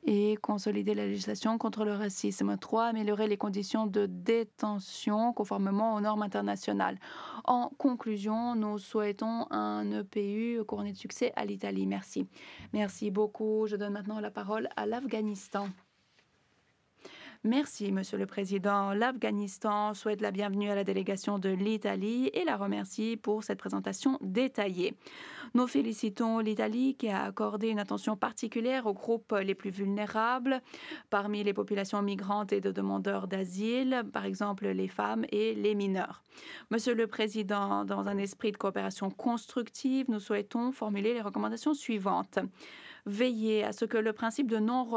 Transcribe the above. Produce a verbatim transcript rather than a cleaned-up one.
et consolider la législation contre le racisme. Trois, améliorer les conditions de détention conformément aux normes internationales. En conclusion, nous souhaitons un E P U couronné de succès à l'Italie. Merci. Merci beaucoup. Je donne maintenant la parole à l'Afghanistan. Merci, Monsieur le Président. L'Afghanistan souhaite la bienvenue à la délégation de l'Italie et la remercie pour cette présentation détaillée. Nous félicitons l'Italie qui a accordé une attention particulière aux groupes les plus vulnérables parmi les populations migrantes et de demandeurs d'asile, par exemple les femmes et les mineurs. Monsieur le Président, dans un esprit de coopération constructive, nous souhaitons formuler les recommandations suivantes. Veiller à ce que le principe de non